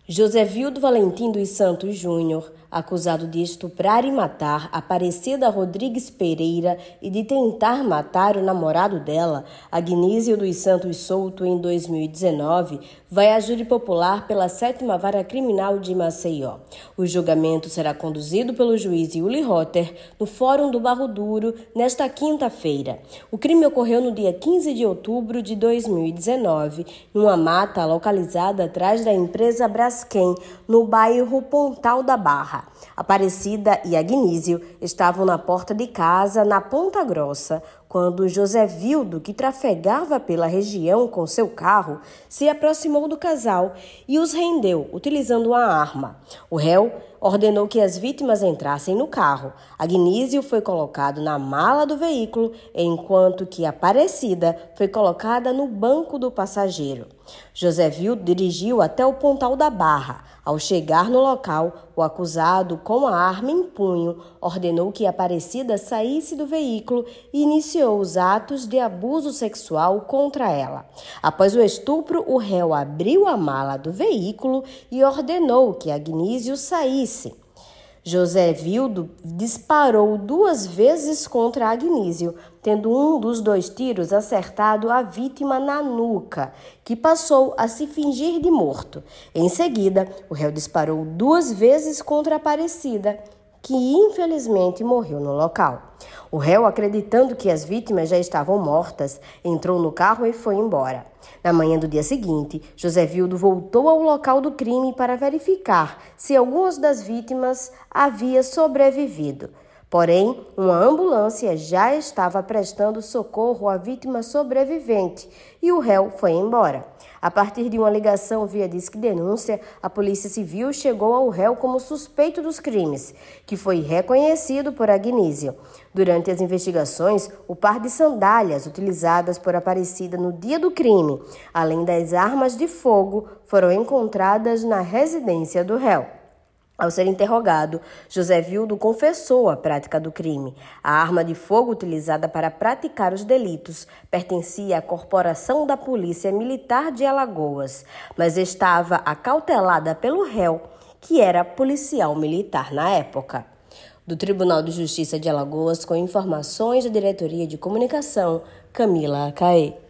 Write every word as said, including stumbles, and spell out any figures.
Josévildo Valentim dos Santos Júnior, acusado de estuprar e matar Aparecida Rodrigues Pereira e de tentar matar o namorado dela, Agnizio dos Santos Souto, em dois mil e dezenove, vai a júri popular pela sétima Vara Criminal de Maceió. O julgamento será conduzido pelo juiz Yuli Rotter no Fórum do Barro Duro nesta quinta-feira. O crime ocorreu no dia quinze de outubro de dois mil e dezenove, numa mata localizada atrás da empresa Braskem, no bairro Pontal da Barra. Aparecida e Agnizio estavam na porta de casa, na Ponta Grossa, quando Josévildo, que trafegava pela região com seu carro, se aproximou do casal e os rendeu, utilizando uma arma. O réu ordenou que as vítimas entrassem no carro. Agnizio foi colocado na mala do veículo, enquanto que Aparecida foi colocada no banco do passageiro. Josévildo dirigiu até o Pontal da Barra. Ao chegar no local, o acusado, com a arma em punho, ordenou que Aparecida saísse do veículo e iniciou os atos de abuso sexual contra ela. Após o estupro, o réu abriu a mala do veículo e ordenou que Agnizio saísse. Josévildo disparou duas vezes contra Agnizio, tendo um dos dois tiros acertado a vítima na nuca, que passou a se fingir de morto. Em seguida, o réu disparou duas vezes contra Aparecida, que infelizmente morreu no local. O réu, acreditando que as vítimas já estavam mortas, entrou no carro e foi embora. Na manhã do dia seguinte, Josévildo voltou ao local do crime para verificar se algumas das vítimas havia sobrevivido. Porém, uma ambulância já estava prestando socorro à vítima sobrevivente e o réu foi embora. A partir de uma ligação via Disque Denúncia, a Polícia Civil chegou ao réu como suspeito dos crimes, que foi reconhecido por Agnizio. Durante as investigações, o par de sandálias utilizadas por Aparecida no dia do crime, além das armas de fogo, foram encontradas na residência do réu. Ao ser interrogado, Josévildo confessou a prática do crime. A arma de fogo utilizada para praticar os delitos pertencia à Corporação da Polícia Militar de Alagoas, mas estava acautelada pelo réu, que era policial militar na época. Do Tribunal de Justiça de Alagoas, com informações da Diretoria de Comunicação, Camila Acaê.